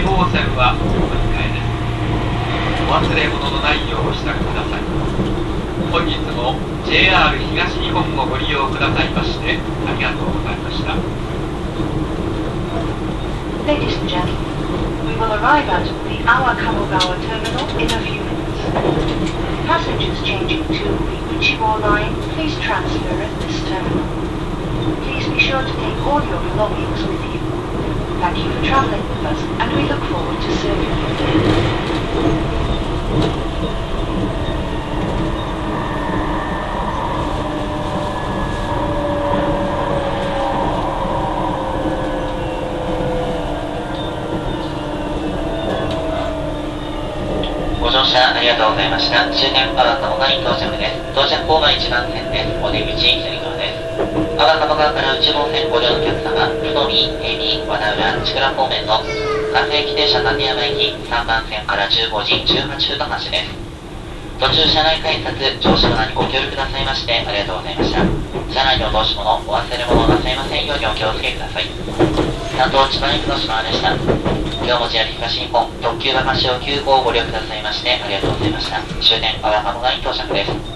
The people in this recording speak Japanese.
号線はお乗り換えです。お忘れ物のないようお支度ください。本日も JR 東日本をご利用くださいましてありがとうございました。 Ladies and gentlemen, we will arrive at the Awa Kamogawa terminal in a few minutes. Passengers changing to the Uchibo line, please transfer at this terminal. Please be sure to take all your belongings with you. Thank you for traveling with us, and we look forward to serving you. ご乗車ありがとうございました。終点阿波鴨川に到着です。到着口は1番線です。お出口左側です。阿波鴨川から内房線ご利用のお客様、太見、平見、和田浦、千倉方面の関西汽停車立山駅3番線から15時18分の発です。途中車内改札、乗車にご協力くださいましてありがとうございました。車内のお通し物、お忘れ物なさいませんようにお気をつけください。担当千葉行きの島でした。今日も JR 東日本特急馬橋を9号をご利用くださいましてありがとうございました。終点阿波鴨川に到着です。